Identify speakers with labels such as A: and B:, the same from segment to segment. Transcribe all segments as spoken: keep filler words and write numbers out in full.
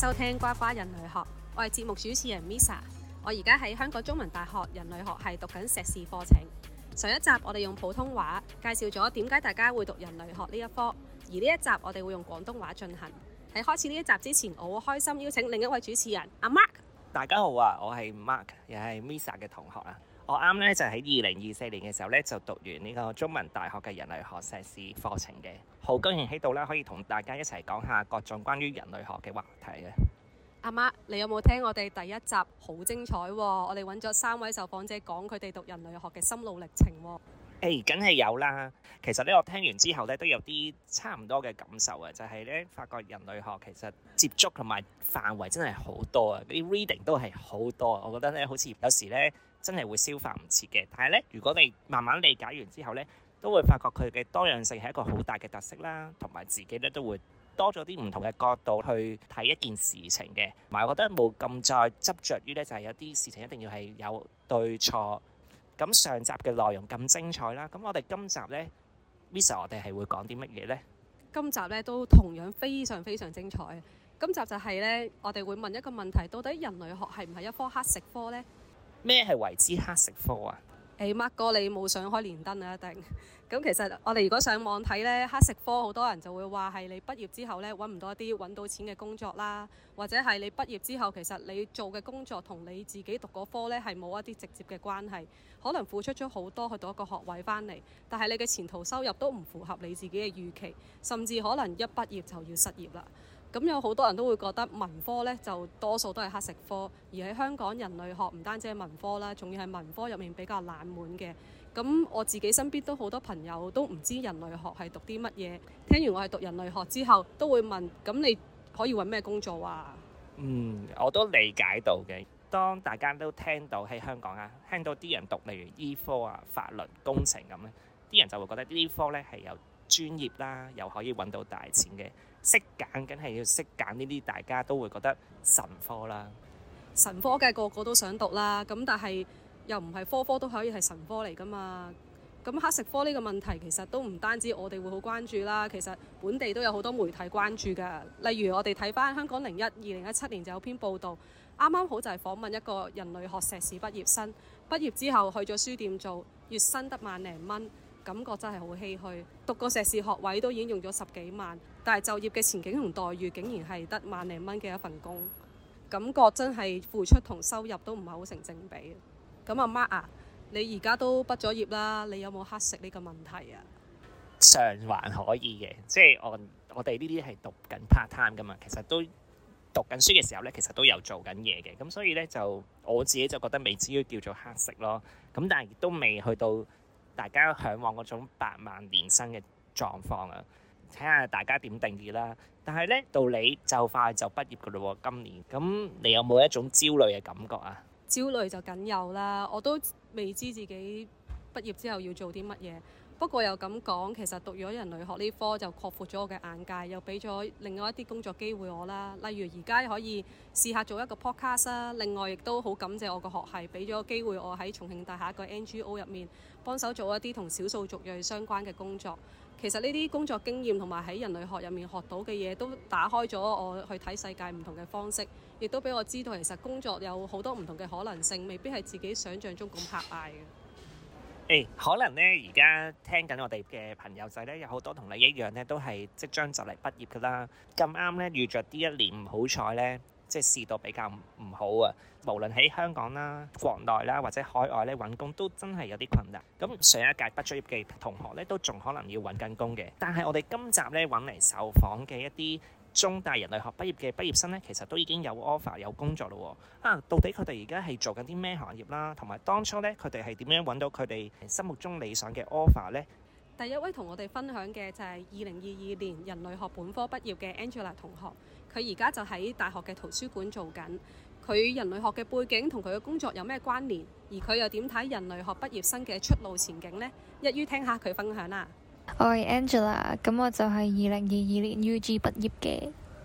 A: 收聽呱呱人類學，我係節目主持人 Misa。我而家喺香港中文大學人類學系讀緊碩士課程。上一集我哋用普通話介紹咗點解大家會讀人類學呢一科，而呢一集我哋會用廣東話進行。喺開始呢一集之前，我好開心邀請另一位主持人阿 Mark。
B: 大家好啊，我係 Mark，又係 Misa 嘅同學啊。我啱咧就喺二零二四年嘅時候咧就讀完呢個中文大學嘅人類學碩士課程嘅，好高興喺度咧可以同大家一齊講下各種關於人類學嘅話題嘅。
A: 阿 Mark，你有冇聽我哋第一集？好精彩喎！我哋揾咗三位受訪者講佢哋讀人類學嘅心路歷程喎。
B: 誒，梗係有啦。其實咧，我聽完之後咧都有啲差唔多嘅感受啊，就係咧發覺人類學其實接觸同埋範圍真係好多啊，啲 reading 都係好多。我覺得咧，好似有時咧真係會消化唔切嘅。但係咧，如果你慢慢理解完之後咧，都會發覺佢嘅多樣性係一個好大嘅特色啦，同埋自己咧都會多咗啲唔同嘅角度去睇一件事情嘅。同埋我覺得冇咁再執着於咧，就係有啲事情一定要係有對錯。咁上集嘅內容咁精彩啦，咁我哋今集呢 Misa 我哋係會講啲乜嘢呢？
A: 今集呢都同樣非常非常精彩。今集就係呢，我哋會問一個問題：到底人類學係唔係一科黑食科呢？
B: 咩係為之黑食科啊？
A: 誒 Mark 哥，你冇上開連登啊？一定。咁其實我哋如果上網睇呢，黑食科好多人就會話係你畢業之後呢，揾唔到一啲揾到錢嘅工作啦，或者係你畢業之後其實你做嘅工作同你自己讀嗰科呢係冇一啲直接嘅關係，可能付出咗好多去讀一個學位翻嚟，但係你嘅前途收入都唔符合你自己嘅預期，甚至可能一畢業就要失業啦。咁有好多人都會覺得文科呢就多數都係黑食科，而喺香港人類學唔單止係文科啦，仲要係文科入面比較冷門嘅。咁我自己身邊都好多朋友都唔知人類學係讀啲乜嘢，聽完我係讀人類學之後，都會問：咁你可以揾咩工作啊？
B: 嗯，我都理解到嘅。當大家都聽到喺香港啊，聽到啲人讀例如醫科啊、法律、工程咁咧，啲人就會覺得呢啲科咧係有專業啦，又可以揾到大錢嘅。識揀梗係要識揀呢啲，大家都會覺得神科啦。
A: 神科嘅個個都想讀啦，咁但係又唔係科科都可以係神科嚟㗎嘛。咁黑食科呢個問題其實都唔單止我哋會好關注啦，其實本地都有好多媒體關注㗎。例如我哋睇返香港零一二零一七年就有篇報道，啱啱好就係訪問一個人類學碩士畢業生，畢業之後去咗書店做，月薪得萬零蚊。感覺真係好唏噓，讀個碩士學位都已經用咗十幾萬，但係就業嘅前景同待遇竟然係得萬零蚊嘅一份工，感覺真係付出同收入都唔係好成正比。咁阿 Mark 啊，你而家都畢咗業啦，你有冇黑食呢個問題啊？
B: 尚還可以嘅，即係我我哋呢啲係讀緊 part time 噶嘛，其實都讀緊書嘅時候咧，其實都有做緊嘢嘅，咁所以咧就我自己就覺得未至於叫做黑食咯，咁但係亦都未去到大家嚮往嗰種百萬年薪嘅狀況啊，睇下大家點定義啦。但係咧，到你就快就畢業噶啦喎，今年咁你有冇一種焦慮嘅感覺啊？
A: 焦慮就梗有啦，我都未知自己畢業之後要做啲乜嘢。不過又咁講，其實讀咗人類學呢科就擴闊咗我嘅眼界，又俾咗另外一啲工作機會我啦。例如而家可以試下做一個 podcast 啦。另外亦都好感謝我個學系俾咗機會我喺重慶大廈一個 N G O 入面幫手做一啲同少數族裔相關嘅工作。其實呢啲工作經驗同埋喺人類學入面學到嘅嘢，都打開咗我去睇世界唔同嘅方式，亦都俾我知道其實工作有好多唔同嘅可能性，未必係自己想像中咁狹隘嘅。
B: 誒，可能咧，而家聽緊我哋嘅朋友仔咧，有好多同你一樣咧，都係即將就嚟畢業噶啦。咁啱咧，遇着呢一年唔好彩咧，即係試到比較唔好啊。無論喺香港啦、國內啦或者海外咧揾工，都真係有啲困難。咁上一屆畢咗業嘅同學咧，都仲可能要揾緊工嘅。但係我哋今集咧揾嚟受訪嘅一啲中大人類學畢業嘅畢業生咧，其實都已經有 offer 有工作咯喎。啊，到底佢哋而家係做緊啲咩行業啦？同埋當初咧，佢哋係點樣揾到佢哋心目中理想嘅 offer 咧？
A: 第一位同我哋分享嘅就係二零二二年人類學本科畢業嘅 Angela 同學，佢而家就喺大學嘅圖書館做緊。佢人類學嘅背景同佢嘅工作有咩關聯？而佢又點睇人類學畢業生嘅出路前景呢？一於聽下佢分享啦。
C: 我係 Angela，咁我就係二零二二年 U G 畢業嘅。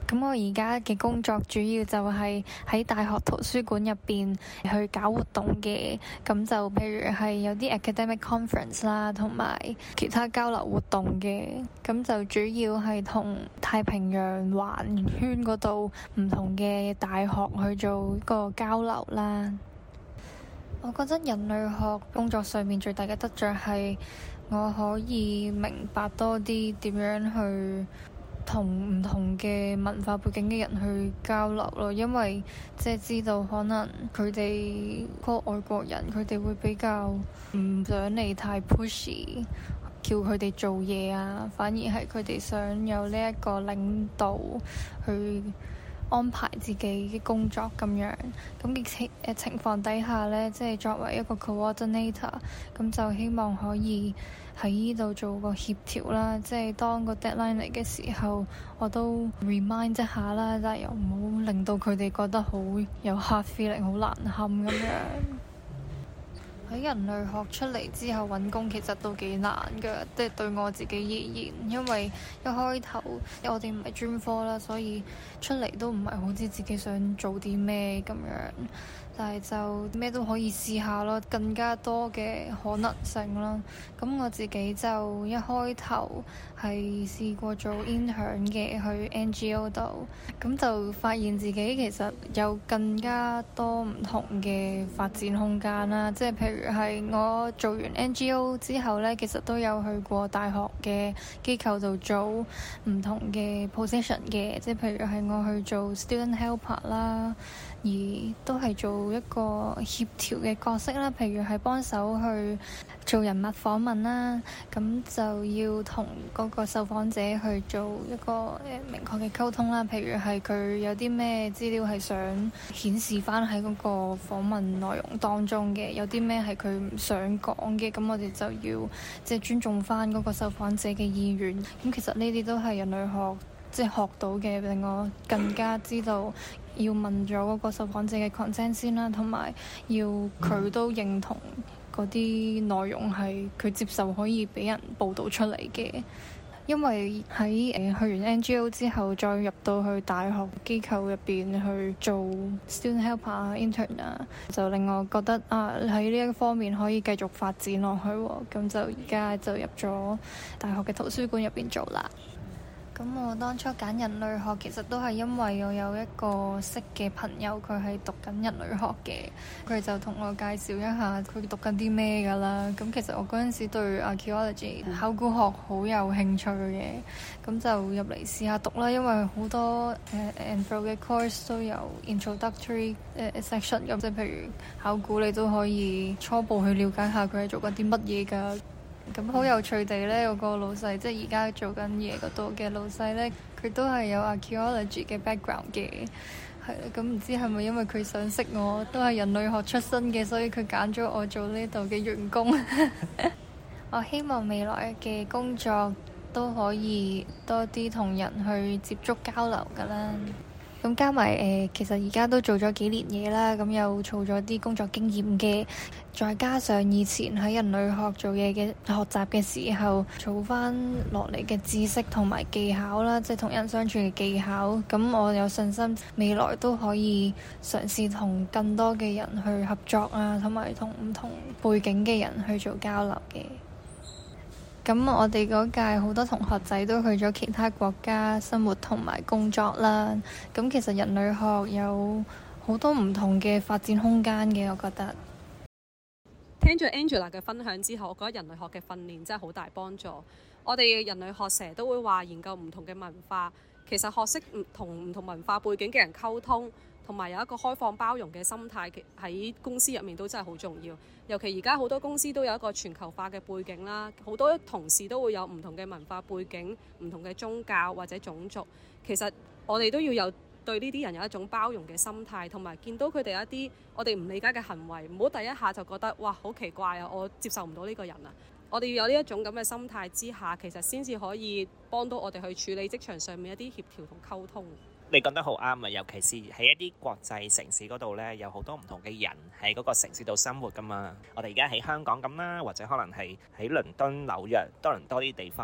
C: 咁我而家嘅工作主要就係喺大學圖書館入邊去搞活動嘅，咁就譬如係有啲 academic conference 啦，同埋其他交流活動嘅，咁就主要係同太平洋環圈嗰度唔同嘅大學去做一個交流啦。我覺得人類學工作上面最大嘅得着係我可以明白多啲點樣去同唔同嘅文化背景嘅人去交流咯，因為即係知道可能佢哋嗰個外國人佢哋會比較唔想你太 pushy，叫佢哋做嘢啊，反而係佢哋想有呢一個領導去安排自己嘅工作咁樣。咁嘅情誒情況底下呢，即係作為一個 coordinator，咁就希望可以喺呢度做個協調啦，即係當個 deadline 嚟嘅時候，我都 remind 一下啦，但係又唔好令到佢哋覺得好有 hard feeling，好難堪咁樣。喺人類學出嚟之後揾工其實都幾難㗎，即係對我自己而言，因為一開頭因為我哋唔係專科啦，所以出嚟都唔係好知自己想做啲咩咁樣。但係就咩都可以試下咯，更加多嘅可能性啦。咁我自己就一開頭係試過做 intern 嘅，去 N G O 度，咁就發現自己其實有更加多唔同嘅發展空間啦。即係譬如係我做完 N G O 之後呢，其實都有去過大學嘅機構度做唔同嘅 position 嘅，即係譬如係我去做 student helper 啦。而都係做一個協調嘅角色啦，譬如係幫手去做人物訪問啦，咁就要同嗰個受訪者去做一個誒明確嘅溝通啦。譬如係佢有啲咩資料係想顯示翻喺嗰個訪問內容當中嘅，有啲咩係佢唔想講嘅，咁我哋就要即係尊重翻嗰個受訪者嘅意願。咁其實呢啲都係人類學即係學到嘅，令我更加知道要問咗嗰個受訪者嘅 consent 先啦，同埋要佢都認同嗰啲內容係佢接受可以俾人報導出嚟嘅。因為喺誒、呃、去完 N G O 之後，再入到去大學機構入邊去做 student helper 啊、intern 啊，就令我覺得啊喺呢一方面可以繼續發展落去喎。咁就而家就入咗大學嘅圖書館入邊做啦。咁我當初揀人類學其實都係因為我有一個識嘅朋友，佢係讀緊人類學嘅，佢就同我介紹一下佢讀緊啲咩㗎啦。咁其實我嗰陣時對 archaeology 考古學好有興趣嘅，咁就入嚟試下讀啦。因為好多誒 intro 嘅 course 都有 introductory 誒 section，咁即係譬如考古你都可以初步去了解下佢係做緊啲乜嘢㗎。咁好有趣地呢，我個老細即係而家做緊嘢嗰度嘅老細呢，佢都係有 archaeology 嘅 background 嘅，係啦。咁唔知係咪因為佢想識我，都係人類學出身嘅，所以佢揀咗我做呢度嘅員工。我希望未來嘅工作都可以多啲同人去接觸交流㗎啦。咁加埋誒、呃，其實而家都做咗幾年嘢啦，咁又儲咗啲工作經驗嘅，再加上以前喺人類學做嘢嘅學習嘅時候，儲翻落嚟嘅知識同埋技巧啦，即係同人相處嘅技巧，咁我有信心未來都可以嘗試同更多嘅人去合作啊，同埋同唔同背景嘅人去做交流嘅。咁我哋嗰屆好多同學仔都去咗其他國家生活同埋工作啦。咁其實人類學有好多唔同嘅發展空間嘅，我覺得。
A: 聽咗 Angela 嘅分享之後，我覺得人類學嘅訓練真係好大幫助。我哋人類學成日都會話研究唔同嘅文化，其實學識唔同唔同文化背景嘅人溝通，同埋有一個開放包容嘅心態，喺公司入面都真係好重要。尤其而家好多公司都有一個全球化嘅背景啦，好多同事都會有唔同嘅文化背景、唔同嘅宗教或者種族。其實我哋都要有對呢啲人有一種包容嘅心態，同埋見到佢哋一啲我哋唔理解嘅行為，唔好第一下就覺得哇好奇怪啊，我接受唔到呢個人啊。我哋要有呢一種咁嘅心態之下，其實先至可以幫到我哋去處理職場上面一啲協調同溝通。
B: 你講得好啱啊！尤其是喺一啲國際城市嗰度呢，有好多唔同嘅人喺嗰個城市度生活噶嘛。我哋而家喺香港咁啦，或者可能係喺倫敦、紐約、多倫多啲地方，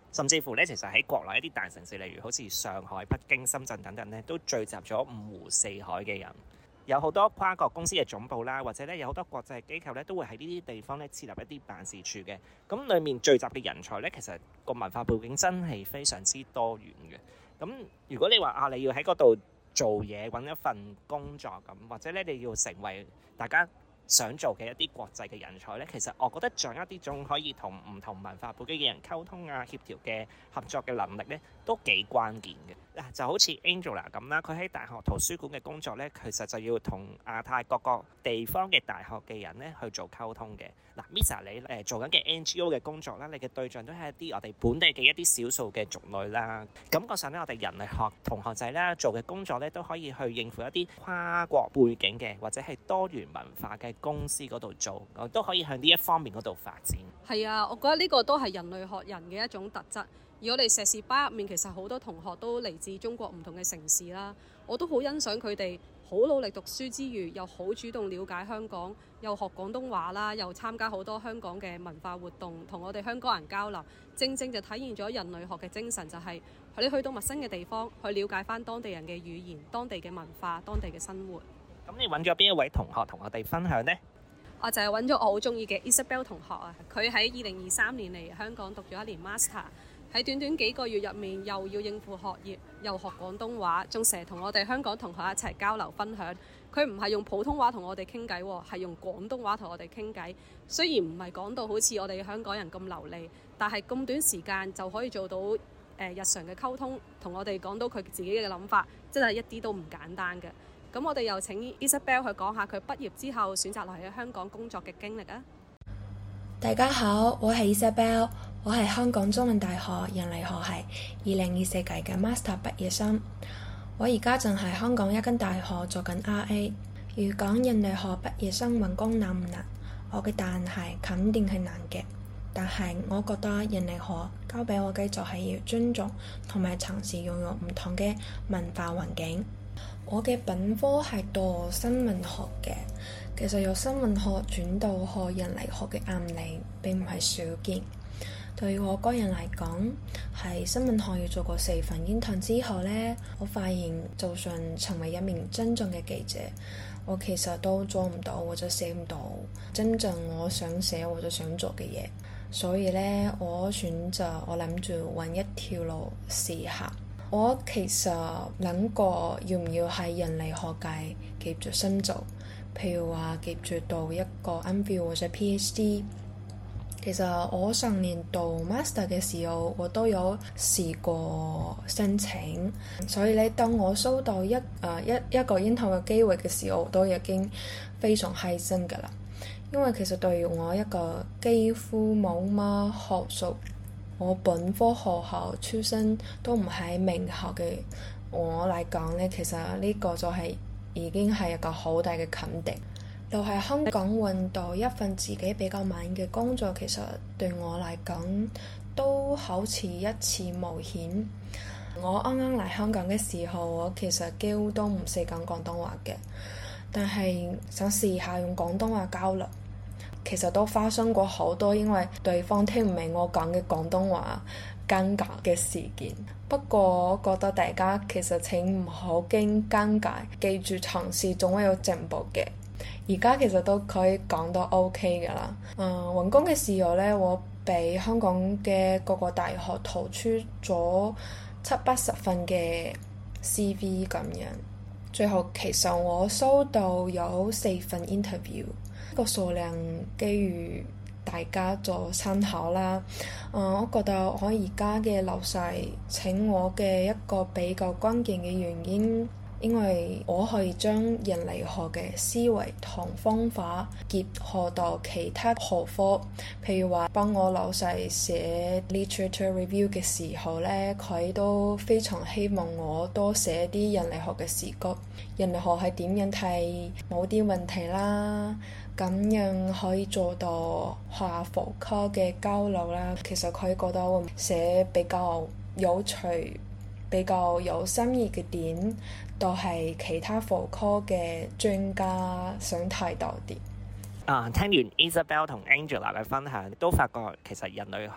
B: 甚至乎咧，其實喺國內一啲大城市，例如好似上海、北京、深圳等等咧，都聚集咗五湖四海嘅人。有好多跨國公司嘅總部啦，或者咧有好多國際機構咧，都會喺呢啲地方咧設立一啲辦事處嘅。咁裡面聚集嘅人才咧，其實個文化背景真係非常之多元嘅。咁如果你話啊，你要喺嗰度做嘢，揾一份工作咁，或者咧你要成為大家想做嘅一啲國際嘅人才咧，其實我覺得掌握啲種可以同唔同文化背景嘅人溝通啊、協調嘅合作嘅能力咧，都幾關鍵嘅。嗱，就好似 Angela 咁啦，佢喺大學圖書館嘅工作咧，其實就要同亞太各個地方嘅大學嘅人咧去做溝通嘅。嗱 ，Misa 你誒做緊嘅 N G O 嘅工作啦，你嘅對象都係一啲我哋本地嘅一啲少數嘅族類啦。感覺上咧，我哋人類學同學仔啦做嘅工作咧，都可以去應付一啲跨國背景嘅或者係多元文化嘅公司嗰度做，我都可以向呢一方面嗰度發展。
A: 係啊，我覺得呢個都係人類學人嘅一種特質。而我哋碩士班入面，其實好多同學都嚟自中國唔同嘅城市啦，我都好欣賞佢哋好努力讀書之餘，又好主動了解香港，又學廣東話啦，又參加好多香港嘅文化活動，同我哋香港人交流，正正就體現咗人類學嘅精神，就係你去到陌生嘅地方，去了解翻當地人嘅語言、當地嘅文化、當地嘅生活。
B: 咁你揾咗邊一位同學同我哋分享呢？
A: 我就係揾咗我好中意嘅 Isabel 同學啊，佢喺二零二三年嚟香港讀咗一年 master。喺短短幾個月入面，又要應付學業，又學廣東話，仲成日同我哋香港同學一齊交流分享。佢唔係用普通話同我哋傾偈，係用廣東話同我哋傾偈。雖然唔係講到好似我哋香港人咁流利，但係咁短時間就可以做到誒、呃、日常嘅溝通，同我哋講到佢自己嘅諗法，真係一啲都唔簡單嘅。咁我哋又請 Isabel 去講下佢畢業之後選擇留喺香港工作嘅經歷啊！
D: 大家好，我係 Isabel， 我係香港中文大學人類學系二零二四屆嘅 Master 畢業生。我而家正喺香港一間大學做緊 R A。如講人類學畢業生揾工難唔難？我嘅答案係肯定係難嘅。但係我覺得人類學交俾我嘅就係要尊重同埋嘗試擁有唔同嘅文化環境。我嘅本科係讀新聞學嘅，其實由新聞學轉到學人類學嘅案例並唔係少見。對於我個人嚟講，喺新聞學要做過四份 intern 之後呢，我發現就算成為一名真正嘅記者，我其實都做唔到或者寫唔到真正我想寫或者想做嘅嘢。所以呢，我選擇我諗住揾一條路試下。我其實諗過要唔要喺人類學界繼續深造，譬如話繼續讀一個 MPhil 或者 PhD。其實我上年讀 Master 嘅時候，我都有試過申請，所以咧，當我收到一誒、呃、一一個 intern 嘅機會嘅時候，我都已經非常開心㗎啦。因為其實對於我一個幾乎冇乜學術，我本科學校出身都唔係名校嘅我嚟講咧，其實呢個就係已經係一個好大嘅肯定。留喺香港揾到一份自己比較滿意嘅工作，其實對我嚟講都好似一次冒險。我啱啱嚟香港嘅時候，我其實幾乎都唔識講廣東話嘅，但係想試下用廣東話交流。其實都發生過好多因為對方聽唔明我講嘅廣東話尷尬嘅事件。不過我覺得大家其實請唔好驚尷尬，記住嘗試總會有進步嘅。而家其實都可以講到 OK 㗎啦。誒、呃，揾工嘅時候呢，我俾香港嘅各個大學投出咗七八十份嘅 C V 咁樣，最後其實我收到有四份 interview，個數量基於大家做參考啦。誒、呃，我覺得我而家嘅老細請我嘅一個比較關鍵嘅原因，因為我可以將人類學嘅思維同方法結合到其他學科，譬如話幫我老細寫 literature review 嘅時候呢，佢都非常希望我多寫啲人類學嘅視角，人類學係點樣睇某啲問題啦，咁樣可以做到下課科嘅交流啦。其實佢覺得我寫比較有趣，比較有新意嘅點，都係其他課科嘅專家想睇到啲。
B: 啊，聽完 Isabel 同 Angela 嘅分享，都發覺其實人類學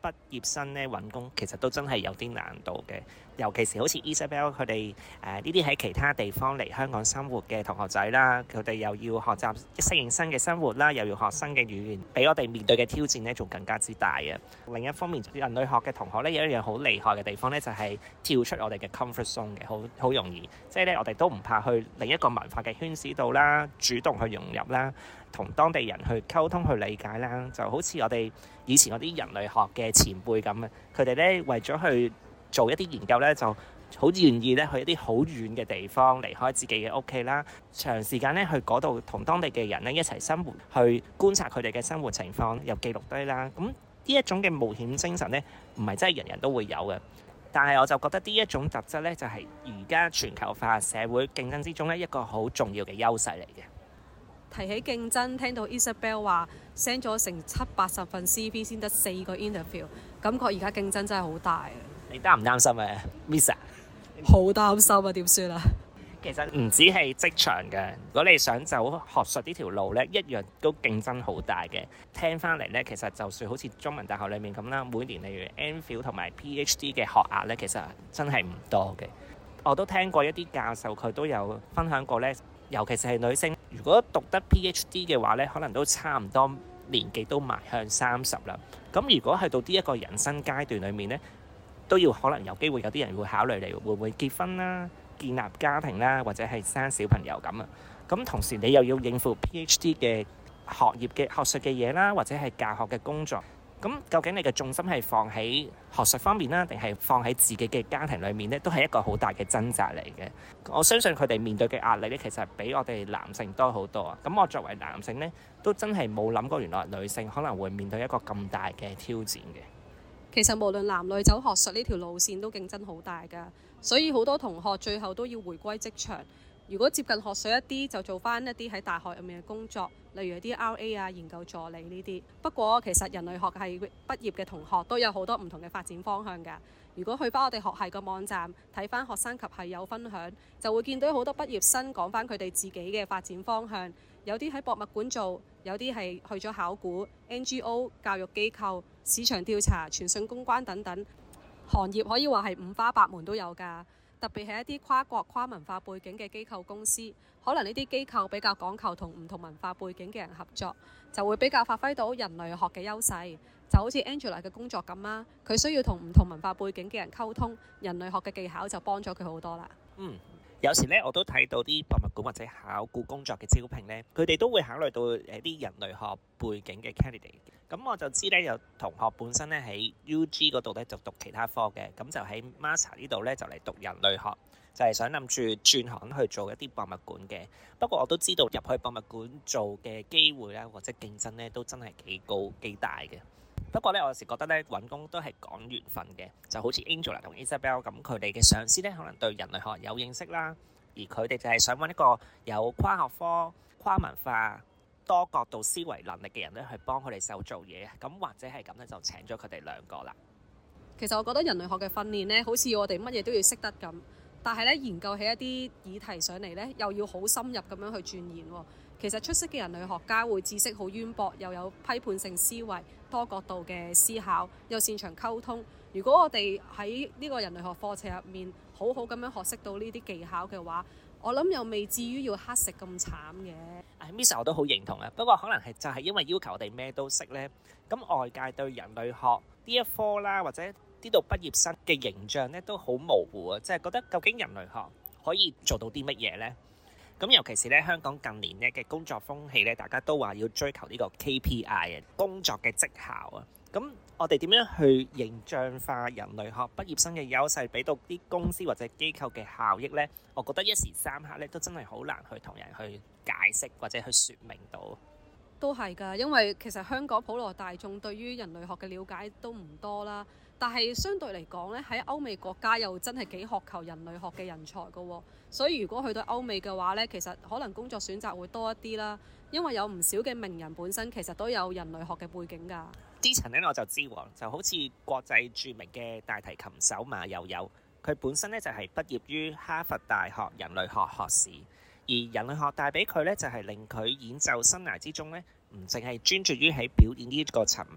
B: 畢業生咧揾工其實都真係有啲難度嘅，尤其是好似 Isabel 佢哋誒呢啲喺其他地方嚟香港生活嘅同學仔啦，佢哋又要學習適應新嘅生活啦，又要學新嘅語言，比我哋面對嘅挑戰咧仲更加之大啊！另一方面，人類學嘅同學咧有一樣好厲害嘅地方咧，就係跳出我哋嘅 comfort zone 嘅，好好容易，即係咧我哋都唔怕去另一個文化嘅圈子度啦，主動去融入啦，同當地人去溝通去理解啦，就好似我哋以前嗰啲人類學嘅前輩咁啊，佢哋咧為咗去做一啲研究咧，就好願意咧去一啲好遠嘅地方，離開自己嘅屋企啦，長時間咧去嗰度同當地嘅人咧一齊生活，去觀察佢哋嘅生活情況，又記錄低啦。咁呢一種嘅冒險精神咧，唔係真係人人都會有嘅。但係我就覺得呢一種特質咧，就係而家全球化社會競爭之中咧一個好重要嘅優勢嚟嘅。
A: 提起競爭，聽到 Isabel 話 send 咗成七八十份 C V 先得四個 interview， 感覺而家競爭真係好大啊！
B: 你擔唔擔心啊 Miss 啊？
A: 好擔心啊！點算啊？
B: 其實唔止係職場嘅，如果你想走學術呢條路咧，一樣都競爭好大嘅。聽翻嚟咧，其實就算好似中文大學裏面咁啦，每年例如 MPhil 同埋 PhD 嘅學額咧，其實真係唔多嘅。我都聽過一啲教授佢都有分享過咧，尤其是係女性，如果讀得 PhD 嘅話咧，可能都差唔多年紀都邁向三十啦。咁如果去到呢一個人生階段裏面咧，都要可能有機會有啲人會考慮你會唔會結婚啦、建立家庭啦，或者係生小朋友咁啊。咁同時你又要應付 PhD 嘅學業嘅學術嘅嘢啦，或者係教學嘅工作。咁究竟你嘅重心係放喺學術方面啦，定係放喺自己嘅家庭裏面呢？都係一個好大嘅掙扎嚟嘅。我相信佢哋面對嘅壓力咧，其實比我哋男性多好多啊。咁我作為男性呢，都真係冇諗過原來女性可能會面對一個咁大嘅挑戰嘅。
A: 其實無論男女走學術呢條路線都競爭好大㗎，所以好多同學最後都要回歸職場。如果接近學術一啲，就做翻一啲喺大學入面嘅工作，例如啲 R A 啊、研究助理呢啲。不過其實人類學系畢業嘅同學都有好多唔同嘅發展方向㗎。如果去翻我哋學系個網站睇翻學生及系友分享，就會見到好多畢業生講翻佢哋自己嘅發展方向。有啲喺博物館做，有啲係去咗考古、N G O、教育機構、市場調查、傳訊公關等等，行業可以話係五花八門都有㗎。特別係一啲跨國跨文化背景嘅機構公司，可能呢啲機構比較講求同唔同文化背景嘅人合作，就會比較發揮到人類學嘅優勢。就好似 Angela 嘅工作咁啦，佢需要同唔同文化背景嘅人溝通，人類學嘅技巧就幫咗佢好多啦。
B: 嗯。有時咧，我都睇到啲博物館或者考古工作嘅招聘咧，佢哋都會考慮到誒啲人類學背景嘅 candidate。咁我就知咧，有同學本身咧喺 U G 嗰度咧就讀其他科嘅，咁就喺 Master 呢度咧就嚟讀人類學，就係想諗住轉行去做一啲博物館嘅。不過我都知道入去博物館做嘅機會咧，或者競爭咧都真係幾高幾大嘅。不過咧，我有時覺得咧揾工都係講緣分嘅，就好似 Angela 同 Isabel 咁，佢哋嘅上司咧可能對人類學有認識啦，而佢哋就係想揾一個有跨學科、跨文化、多角度思維能力嘅人咧，去幫佢哋手做嘢。咁或者係咁咧，就請咗佢哋兩個啦。
A: 其實我覺得人類學嘅訓練咧，好似我哋乜嘢都要識得咁，但係咧研究起一啲議題上嚟咧，又要好深入咁樣去鑽研喎。其實出色嘅人類學家會知識好淵博，又有批判性思維、多角度嘅思考，又擅長溝通。如果我哋喺呢個人類學課程入面好好咁樣學識到呢啲技巧嘅話，我諗又未至於要乞食咁慘嘅。
B: 啊 Miss 我都好認同啊，不過可能係就係因為要求我哋咩都識呢。咁外界對人類學呢一科啦，或者呢度畢業生嘅形象咧都好模糊啊，即係覺得究竟人類學可以做到啲乜嘢呢？咁尤其是咧，香港近年咧嘅工作風氣咧，大家都話要追求呢個 K P I 啊，工作嘅績效啊。咁我哋點樣去形象化人類學畢業生嘅優勢，俾到啲公司或者機構嘅效益呢？我覺得一時三刻咧都真係好難去同人去解釋或者去説明到。
A: 都係㗎，因為其實香港普羅大眾對於人類學嘅了解都唔多啦。但係相對嚟講咧，喺歐美國家又真係幾渴求人類學嘅人才㗎喎。所以如果去到歐美嘅話咧，其實可能工作選擇會多一啲啦。因為有唔少嘅名人本身其實都有人類學嘅背景㗎。
B: 之前咧我就知喎，就好似國際著名嘅大提琴手馬友友，佢本身咧就係畢業於哈佛大學人類學學士，而人類學帶俾佢咧就係令佢演奏生涯之中咧，唔淨係專注於喺表演呢個層面，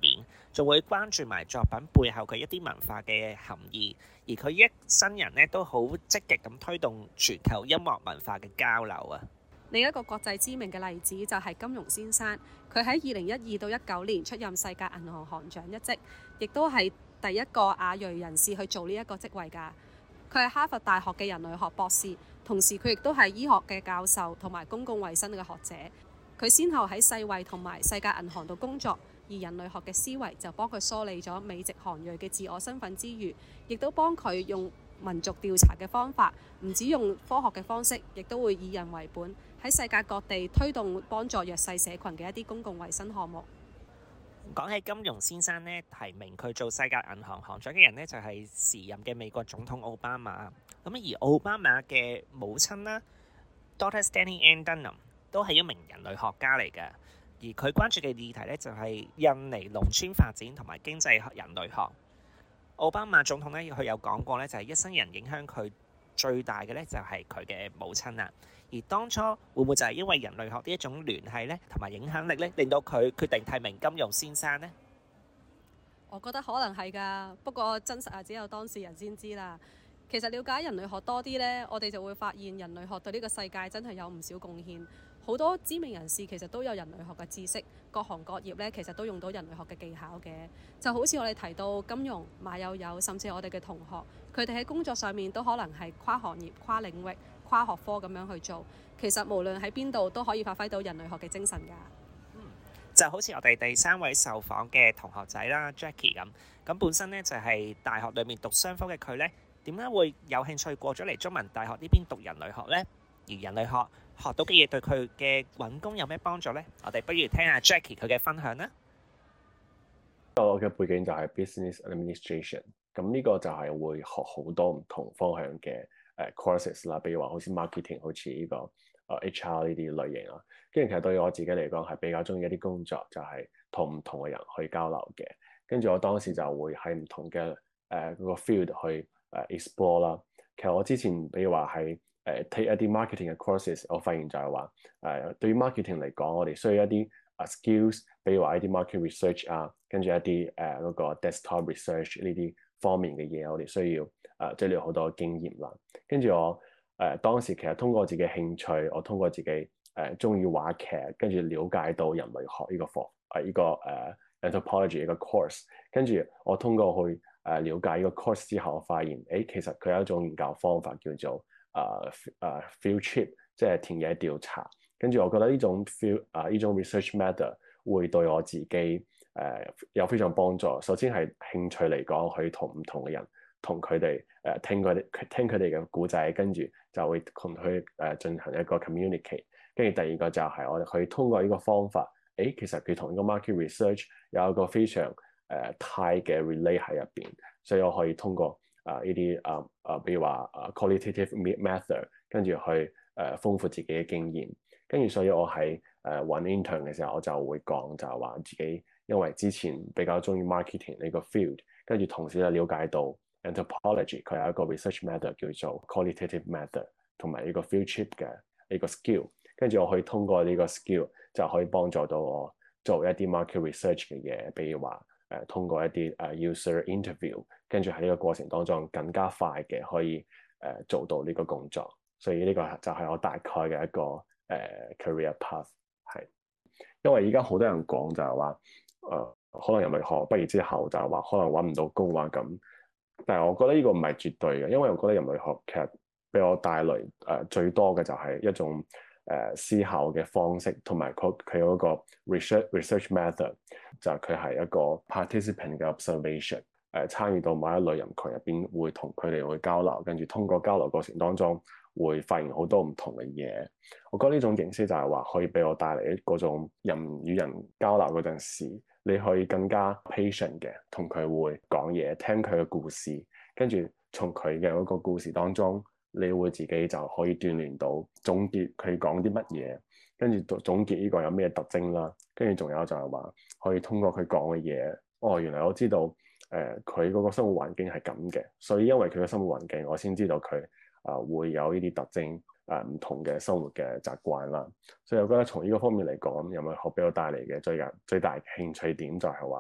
B: 仲會關注埋作品背後嘅一啲文化嘅含義。而佢一生人咧都好積極咁推動全球音樂文化嘅交流啊！
A: 另一個國際知名嘅例子就係金庸先生，佢喺二零一二到一九年出任世界銀行行長一職，亦都係第一個亞裔人士去做呢一個職位㗎。佢係哈佛大學嘅人類學博士，同時佢亦都係醫學嘅教授同埋公共衛生嘅學者。佢先後喺世衛同埋世界銀行度工作，而人類學嘅思維就幫佢梳理咗美籍韓裔嘅自我身份之餘，亦都幫佢用民族調查嘅方法，唔止用科學嘅方式，亦都會以人為本，喺世界各地推動幫助弱勢社群嘅一啲公共衛生項目。
B: 講起金庸先生呢，提名佢做世界銀行行長嘅人呢，就係時任嘅美國總統奧巴馬。咁而奧巴馬嘅母親啦，Doctor Stanley Ann Dunham 都係一名人類學家嚟嘅。而佢關注嘅議題呢，就係印尼農村發展同埋經濟人類學。奧巴馬總統呢，佢有講過呢，就係一生人影響佢最大嘅呢，就係佢嘅母親啦。而當初會唔會就係因為人類學呢一種聯繫呢，同埋影響力呢，令到佢決定提名金庸先生呢？
A: 我覺得可能係㗎，不過真實啊，只有當事人先知啦。其實了解人類學多啲呢，我哋就會發現人類學對呢個世界真係有唔少貢獻。好多知名人士其實都有人類學嘅知識，各行各業呢其實都用到人類學嘅技巧嘅。就好似我哋提到金庸、馬友友，甚至我哋嘅同學，佢哋喺工作上面都可能係跨行業、跨領域、跨學科咁樣去做。其實無論喺邊度都可以發揮到人類學嘅精神㗎。
B: 嗯，就好似我哋第三位受訪嘅同學仔啦 Jackie 咁，咁本身呢就係大學裏面讀商科嘅佢呢，點解會有興趣過咗嚟中文大學呢邊讀人類學呢？而人類學學到嘅嘢對佢嘅揾工有咩幫助呢？我哋不如聽下 Jackie 佢嘅分享啦。
E: 我嘅背景就係 business administration，咁呢個就係會學好多唔同方向嘅誒 courses 啦，比如話好似 marketing，好似呢個誒 H R 呢啲類型啊。跟住其實對於我自己嚟講係比較中意一啲工作，就係同唔同嘅人去交流嘅。跟住我當時就會喺唔同嘅誒嗰個 field 去誒 explore 啦。其實我之前比如話係誒 take 一啲 marketing 嘅 courses，我發現就係話誒對於 marketing 嚟講，我哋需要一啲啊 skills，比如話一啲 market research 啊，跟住一啲誒嗰個 desktop research 呢啲方面嘅嘢，我哋需要誒積累好多經驗啦。跟住我誒、呃、當時其實通過自己興趣，我通過自己誒中意話劇，跟住了解到人類學呢個課啊呢個誒、uh, anthropology 呢個 course，跟住我通過去誒、uh, 了解呢個 course 之後，我發現誒其實佢有一種研究方法叫做誒誒、uh, uh, field trip，即係田野調查。跟住我覺得呢種 field 啊呢種 research method 會對我自己誒、uh, 有非常幫助。首先係興趣嚟講，可以同唔同嘅人同佢哋誒聽佢哋聽佢哋嘅故仔，跟住就會同佢誒進行一個 communicate。跟住第二個就係我哋可以通過呢個方法，誒其實佢同呢個 market research 有一個非常誒 tight 嘅 relay 喺入邊，所以我可以通過啊呢啲啊啊，比如話啊 qualitative method，跟住去誒、uh, 豐富自己嘅經驗。跟住所以我喺誒揾 intern 嘅時候，我就會講就係話自己因為之前比較中意 marketing 呢個 field，跟住同時咧了解到 anthropology 佢有一個 research method 叫做 qualitative method，同埋呢個 field trip 嘅呢個 skill。跟住我可以通過呢個 skill 就可以幫助到我做一啲 market research 嘅嘢，比如話誒、呃、通過一啲誒、uh, user interview，跟住喺呢個過程當中更加快嘅可以誒、呃、做到呢個工作。所以呢個就係我大概嘅一個誒、呃、career path 係。因為而家好多人講就係話誒可能人類學畢業之後就係話可能揾唔到工啊咁，但係我覺得呢個唔係絕對嘅，因為我覺得人類學其實俾我帶來誒、呃、最多嘅就係一種誒、uh, 思考嘅方式，同埋佢佢有一個 research research method，就係佢係一個 participant 嘅 observation，誒、uh, 參與到某一類人群入邊，會同佢哋會交流，跟住通過交流過程當中會發現好多唔同嘅嘢。我覺得呢種形式就係話可以俾我帶嚟嗰種人與人交流嗰陣時，你可以更加 patient 嘅同佢會講嘢，聽佢嘅故事，跟住從佢嘅嗰個故事當中，你會自己就可以鍛鍊到總結佢講啲乜嘢，跟住總結呢個有咩特徵啦，跟住仲有就係話可以通過佢講嘅嘢，哦原來我知道誒佢嗰個生活環境係咁嘅，所以因為佢嘅生活環境，我先知道佢啊、呃、會有呢啲特徵啊唔、呃、同嘅生活嘅習慣啦，所以我覺得從呢個方面嚟講，人類學俾我帶嚟嘅最近最大嘅興趣點就係話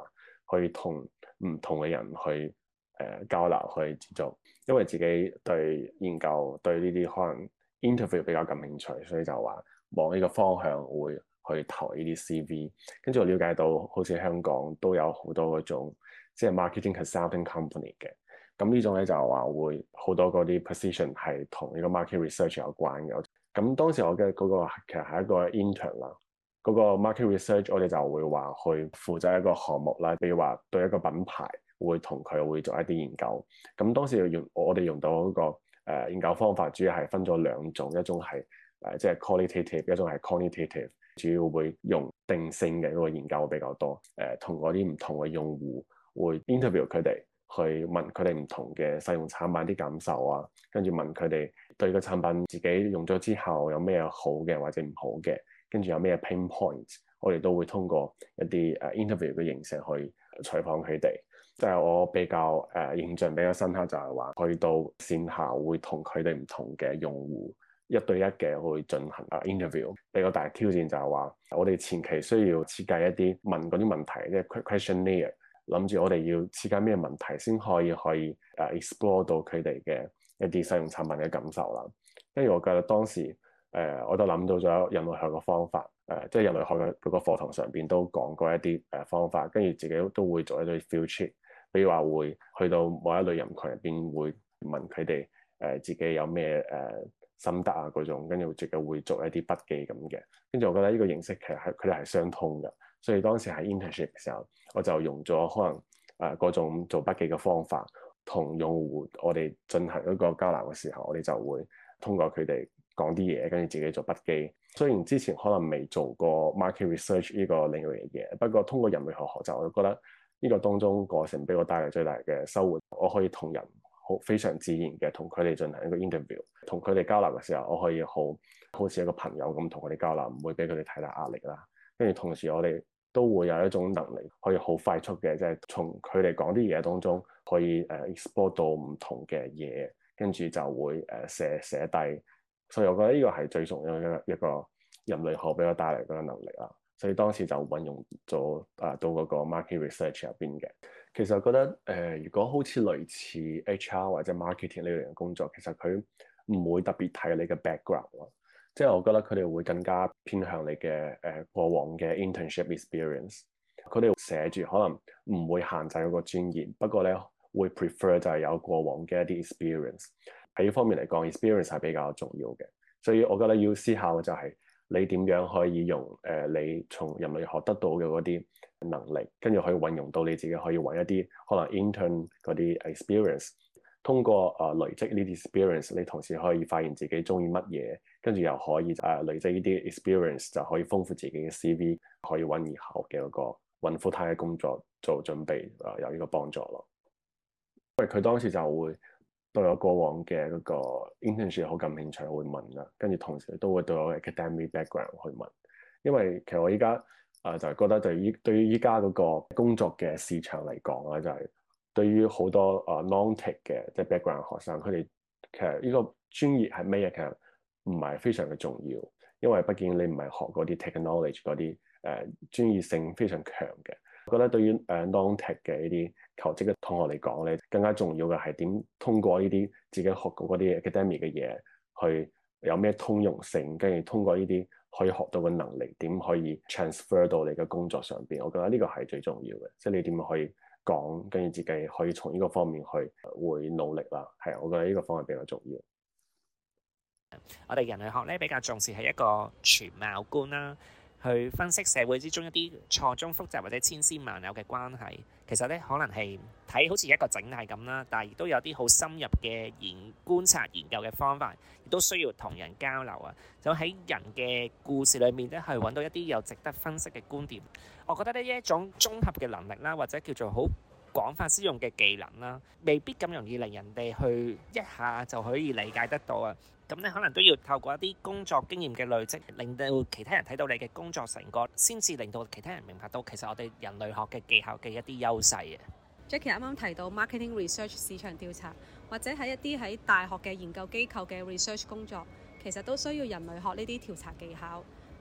E: 可以同唔同嘅人去誒、呃、交流去接觸，因為自己對研究對呢啲可能 interview 比較感興趣，所以就話往呢個方向會去投呢啲 C V。跟住我了解到好似香港都有好多嗰種即係 marketing consulting company 嘅。咁呢種咧就話會好多嗰啲 position 係同呢個 market research 有關嘅。咁當時我嘅嗰個其實係一個 intern 啦，嗰個 market research 我哋就會話去負責一個項目啦，比如話對一個品牌會同佢會做一啲研究。咁當時用我哋用到嗰個誒研究方法，主要係分咗兩種，一種係誒即係 qualitative，一種係 quantitative， 主要會用定性嘅嗰個研究比較多。誒同嗰啲唔同嘅用戶會 interview 佢哋。去問佢哋唔同嘅使用產品啲感受啊，跟住問佢哋對個產品自己用咗之後有咩好嘅或者唔好嘅，跟住有咩 pain points， 我哋都會通過一啲誒 interview 嘅形式去採訪佢哋。即係我比較誒、呃、印象比較深刻就係話去到線下會同佢哋唔同嘅用戶一對一嘅去進行啊 interview。比較大嘅挑戰就係話我哋前期需要設計一啲問嗰啲問題，即係 questionnaire。諗住我哋要設計咩問題先可以可以誒 explore 到佢哋嘅一啲使用產品嘅感受啦。跟住我覺得當時誒、呃、我都諗到咗人類學嘅方法，誒、呃、即係人類學嘅嗰個課堂上邊都講過一啲誒方法，跟住自己都會做一啲 field trip，比如話會去到某一類人群入邊會問佢哋誒自己有咩誒、呃、心得啊嗰種，跟住自己會做一啲筆記咁嘅。跟住我覺得呢個形式其實係佢哋係相通嘅。所以當時喺 internship 嘅時候，我就用咗可能誒嗰、呃、種做筆記嘅方法，同用戶我哋進行一個交流嘅時候，我哋就會通過佢哋講啲嘢，跟住自己做筆記。雖然之前可能未做過 market research 呢個領域嘅嘢，不過通過人類學學習，我覺得呢個當中過程俾我帶嚟最大嘅收穫，我可以同人好非常自然嘅同佢哋進行一個 interview， 同佢哋交流嘅時候，我可以好好似一個朋友咁同佢哋交流，唔會俾佢哋太大壓力啦。跟住同時，我哋都會有一種能力，可以好快速嘅，即係從佢哋講啲嘢當中，可以誒 explore 到唔同嘅嘢，跟住就會誒寫寫低。所以我覺得呢個係最重要嘅一個人類學俾我帶嚟嗰個能力啦。所以當時就運用咗啊到嗰個 market research 入邊嘅。其實我覺得誒、呃，如果好似類似 H R 或者 marketing 呢類嘅工作，其實佢唔會特別睇你嘅 background 咯。即係我覺得佢哋會更加偏向你嘅誒、呃、過往嘅 internship experience。佢哋寫住可能唔會限制嗰個專業，不過咧會 prefer 就係有過往嘅一啲 experience。喺呢方面嚟講 ，experience 係比較重要嘅。所以我覺得要思考就係你點樣可以用誒、呃、你從人類學得到嘅嗰啲能力，跟住可以運用到你自己可以揾一啲可能 intern 嗰啲 experience。通過誒、呃、累積呢啲 experience，你同時可以發現自己中意乜嘢，跟住又可以誒、呃、累積呢啲 experience，就可以豐富自己嘅 C V， 可以揾以後嘅嗰個揾 full time嘅工作做準備，誒、呃、有呢個幫助咯。因為佢當時就會對我過往嘅嗰個 internship 好感興趣，會問啦，跟住同時都會對我嘅 academic background 去問。因為其實我依家誒就係覺得對於對於依家嗰個工作嘅市場嚟講咧，就係、是。對於好多誒 non-tech 嘅即係 background 學生，佢哋其實呢個專業係咩嘢？其實唔係非常嘅重要，因為畢竟你唔係學嗰啲 technology 嗰啲誒專業性非常強嘅。我覺得對於誒 non-tech 嘅呢啲求職嘅同學嚟講咧，更加重要嘅係點通過呢啲自己學過嗰啲 academic 嘅嘢，去有咩通用性，跟住通過呢啲可以學到嘅能力，點可以 transfer 到你嘅工作上邊？我覺得呢個係最重要嘅，即係你點可以講，跟住自己可以從呢個方面去會努力啦。係啊，我覺得呢個方面比較重要。
B: 我哋人類學咧比較重視係一個全貌觀啦，去分析社會之中一啲錯綜複雜或者千絲萬縷嘅關係。其實咧可能係睇好似一個整體咁啦，但係亦都有啲好深入嘅研觀察研究嘅方法，亦都需要同人交流啊。就喺人嘅故事裏面咧，去揾到一啲有值得分析嘅觀點。我覺得呢一種綜合嘅能力啦，或者叫做好廣泛使用嘅技能啦，未必咁容易令人哋去一下就可以理解得到啊。咁你可能都要透過一啲工作經驗嘅累積，令到其他人睇到你嘅工作成果，先至令到其他人明白到其實我哋人類學嘅技巧嘅一啲優勢啊。
A: Jackie 啱啱提到 marketing research 市場調查，或者係一啲喺大學嘅研究機構嘅 research 工作，其實都需要人類學呢啲調查技巧。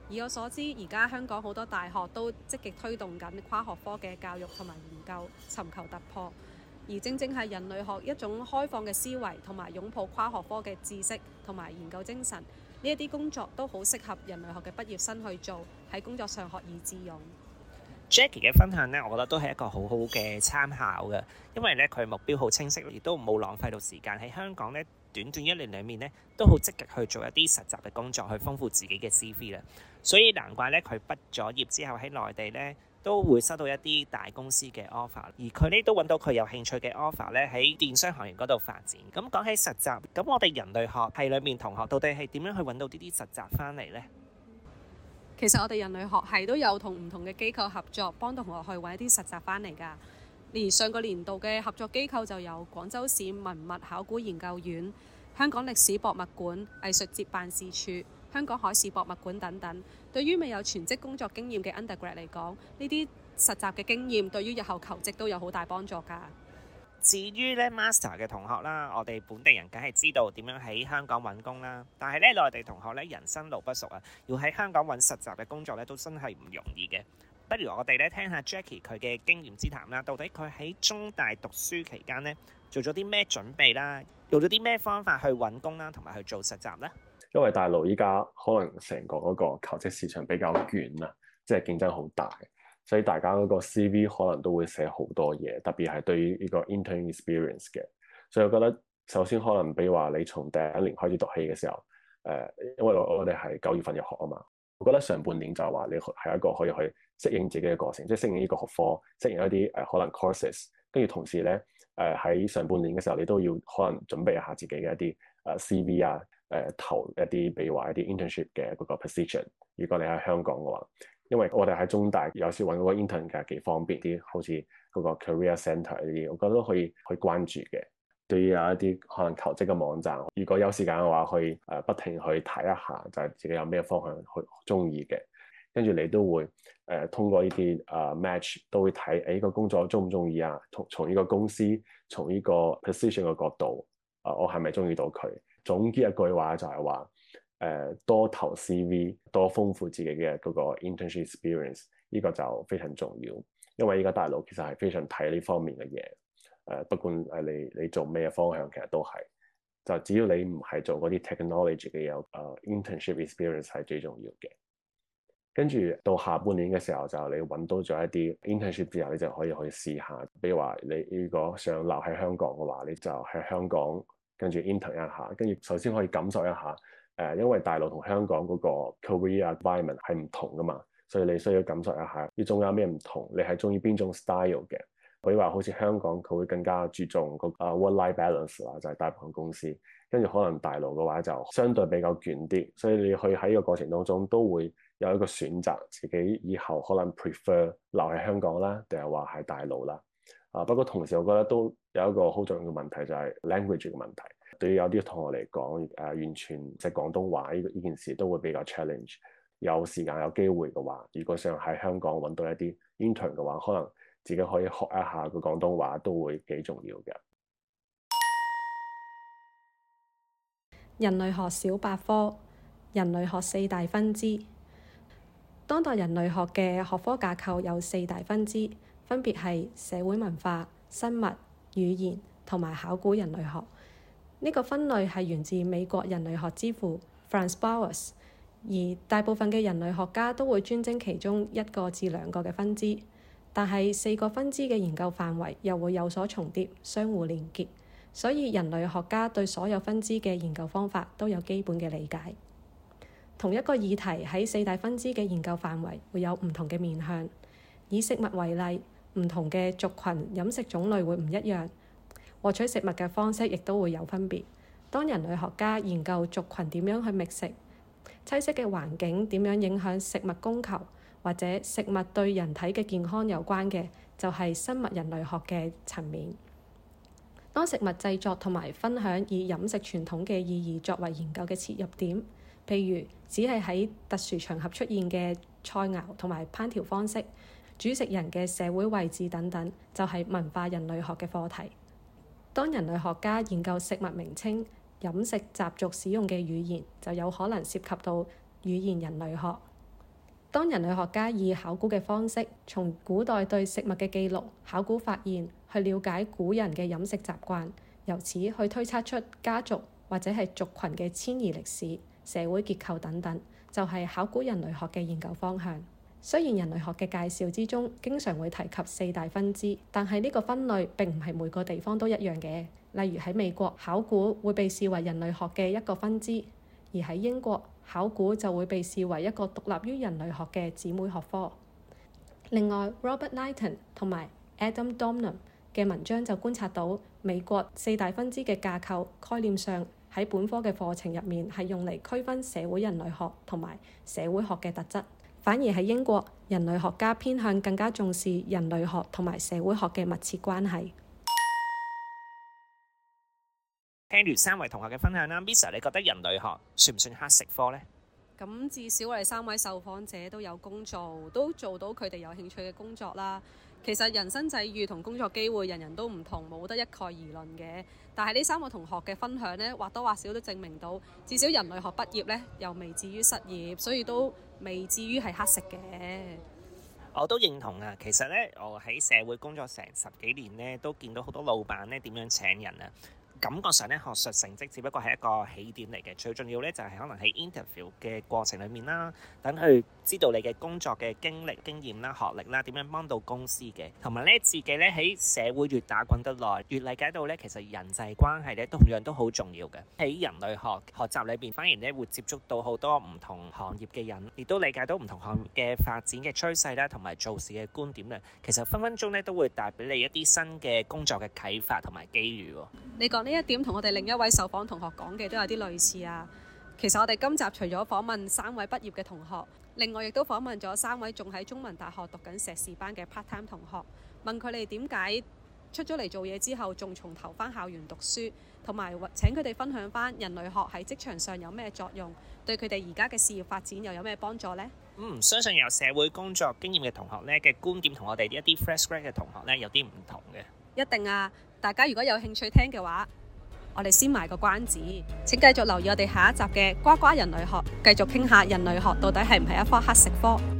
A: 以我所知，而家香港好多大學都積極推動緊跨學科嘅教育同埋研究，尋求突破。而正正係人類學一種開放嘅思維同埋擁抱跨學科嘅知識同埋研究精神，呢一啲工作都好適合人類學嘅畢業生去做，喺工作上學以致用。
B: Jackie 嘅分享呢，我覺得都係一個好好嘅參考嘅，因為咧佢目標好清晰，亦都冇浪費到時間喺香港咧。短短一年裡面咧，都好積極去做一啲實習嘅工作，去豐富自己嘅 C V 啦。所以難怪咧，佢畢咗業之後喺內地咧，都會收到一啲大公司嘅 offer，而佢呢都揾到佢有興趣嘅 offer 咧，喺電商行業嗰度發展。咁講起實習，咁我哋人類學系裏面同學到底係點樣去揾到呢啲實習翻嚟呢？
A: 其實我哋人類學系都有同唔同嘅機構合作，幫同學去揾一啲實習翻嚟㗎。而上個年度嘅合作機構就有廣州市文物考古研究院、香港歷史博物館、藝術節辦事處、香港海事博物館等等。對於未有全職工作經驗嘅 undergrad 嚟講，呢啲實習嘅經驗對於日後求職都有好大幫助㗎。
B: 至於咧 master 嘅同學啦，我哋本地人梗係知道點樣喺香港揾工啦，但係咧內地同學咧人生路不熟啊，要喺香港揾實習嘅工作咧都真係唔容易嘅。不如我哋咧聽下 Jackie 佢嘅經驗之談啦，到底佢喺中大讀書期間咧做咗啲咩準備啦，用咗啲咩方法去揾工啦，同埋去做實習咧？
E: 因為大陸依家可能成個嗰個求職市場比較捲啊，即係競爭好大，所以大家嗰個 C V 可能都會寫好多嘢，特別係對於呢個 intern experience 嘅。所以我覺得首先可能比如話你從第一年開始讀起嘅時候，誒、呃，因為我哋係九月份入學啊嘛。我覺得上半年就係話你係一個可以去適應自己嘅過程，即係適應呢個學科，適應一啲誒、呃、可能 courses，跟住同時咧誒喺上半年嘅時候，你都要可能準備一下自己嘅一啲誒、呃、C V 啊，誒、呃、投一啲比如話一啲 internship 嘅嗰個 position。如果你喺香港嘅話，因為我哋喺中大有時揾嗰個 intern 嘅幾方便啲，好似嗰個 career centre 呢啲，我覺得都可以去關注嘅。對於有一啲可能求職嘅網站，如果有時間嘅話，可以誒不停去睇一下，就係、是、自己有咩方向去中意嘅。跟住你都會誒、呃、通過呢啲誒 match 都會睇誒呢個工作中唔中意啊？從從呢個公司，從呢個 position 嘅角度，啊、呃、我係咪中意到佢？總結一句話就係話誒多投 C V， 多豐富自己嘅嗰個 internship experience， 呢個就非常重要。因為依家大陸其實係非常睇呢方面嘅嘢。誒，不管誒你你做咩方向，其實都係，就只要你唔係做嗰啲 technology 嘅嘢，誒、uh, internship experience 係最重要嘅。跟住到下半年嘅時候，就你揾到咗一啲 internship 之後，你就可以去試下。比如話你如果想留喺香港嘅話，你就喺香港跟住 intern 一下，跟住首先可以感受一下誒、呃，因為大陸同香港嗰個 career environment 係唔同噶嘛，所以你需要感受一下呢種有咩唔同，你係中意邊種 style 嘅。比如話好似香港佢會更加注重個啊 work-life balance 啦，就係大部分公司，跟住可能大陸嘅話就相對比較捲啲，所以你去喺呢個過程當中都會有一個選擇，自己以後可能 prefer 留喺香港啦，定係話喺大陸啦。啊，不過同時我覺得都有一個好重要嘅問題，就係 language 嘅問題。對於有啲同學嚟講，誒、呃、完全即係廣東話呢呢件事都會比較 challenge。有時間有機會嘅話，如果想喺香港揾到一啲 intern 嘅話，可能自己可以學一下個廣東話都會幾重要嘅。
A: 人類學小百科，人類學四大分支。當代人類學嘅學科架構有四大分支，分別係社會文化、生物、語言同埋考古人類學。呢個分類係源自美國人類學之父 Franz Bowers， 而大部分嘅人類學家都會專精其中一個至兩個嘅分支。但係四個分支嘅研究範圍又會有所重疊，相互連結，所以人類學家對所有分支嘅研究方法都有基本嘅理解。同一個議題喺四大分支嘅研究範圍會有唔同嘅面向。以食物為例，唔同嘅族群飲食種類會唔一樣，獲取食物嘅方式亦都會有分別。當人類學家研究族群點樣去覓食，棲息嘅環境點樣影響食物供求，或者食物對人體嘅健康有關嘅，就係生物人類學嘅層面。當食物製作同埋分享以飲食傳統嘅意義作為研究嘅切入點，譬如只係喺特殊場合出現嘅菜肴同埋烹調方式、煮食人嘅社會位置等等，就係文化人類學嘅課題。當人類學家研究食物名稱、飲食習俗使用嘅語言，就有可能涉及到語言人類學。 當人類學家以考古嘅方式，從古代對食物嘅記錄、考古發現，去了解古人嘅飲食習慣，由此去推測出家族或者係族群嘅遷移歷史、社會結構等等，就係考古人類學嘅研究方向。雖然人類學嘅介紹之中經常會提及四大分支，但係呢個分類並唔係每個地方都一樣嘅。例如喺美國，考古會被視為人類學嘅一個分支，而喺英國，考古就會被視為一個獨立於人類學嘅姊妹學科。另外 Robert Knighton 同埋 Adam Domnum 嘅文章就觀察到，美國四大分支嘅架構概念上喺本科嘅課程入面係用嚟區分社會人類學同埋社會學嘅特質，反而喺英國，人類學家偏向更加重視人類學同埋社會學嘅密切關係。
B: 聽完三位同學嘅分享啦 Misa 你覺得人類學算唔算黑食科呢？
A: 咁至少我哋三位受訪者都有工做，都做到佢哋有興趣嘅工作啦。其實人生際遇同工作機會人人都唔同，冇得一概而論嘅。但係呢三個同學嘅分享呢，或多或少都證明到，至少人類學畢業呢，又未至於失業，所以都未至於係黑食嘅。
B: 我都認同啊。其實呢，我喺社會工作成十幾年呢，都見到好多老闆呢點樣請人啊。感覺上咧，學術成績只不過係一個起點嚟嘅，最重要咧就係可能喺 interview 嘅過程裡面啦，等佢知道你嘅工作嘅經歷、經驗啦、學歷啦，點樣幫到公司嘅，同埋咧自己咧喺社會越打滾得耐，越理解到咧其實人際關係咧同樣都好重要嘅。喺人類學學習裏邊，反而咧會接觸到好多唔同行業嘅人，亦都理解到唔同行業嘅發展嘅趨勢啦，同埋做事嘅觀點咧，其實分分鐘咧都會帶俾你一啲新嘅工作嘅啟發同埋機遇喎。
A: 你講呢一點同我哋另一位受訪同學講嘅都有啲類似啊。其實我哋今集除咗訪問三位畢業嘅同學，另外亦都訪問咗三位仲喺中文大學讀緊碩士班嘅 part-time 同學，問佢哋點解出咗嚟做嘢之後仲重投翻校園讀書，同埋請佢哋分享翻人類學喺職場上有咩作用，對佢哋而家嘅事業發展又有咩幫助呢？
B: 嗯，相信有社會工作經驗嘅同學咧嘅觀點同我哋一啲 fresh grad 嘅同學咧有啲唔同嘅。
A: 一定啊！大家如果有興趣聽嘅話，我哋先賣個關子，請繼續留意我哋下一集嘅呱呱人類學，繼續傾下人類學到底係唔係一科黑食科。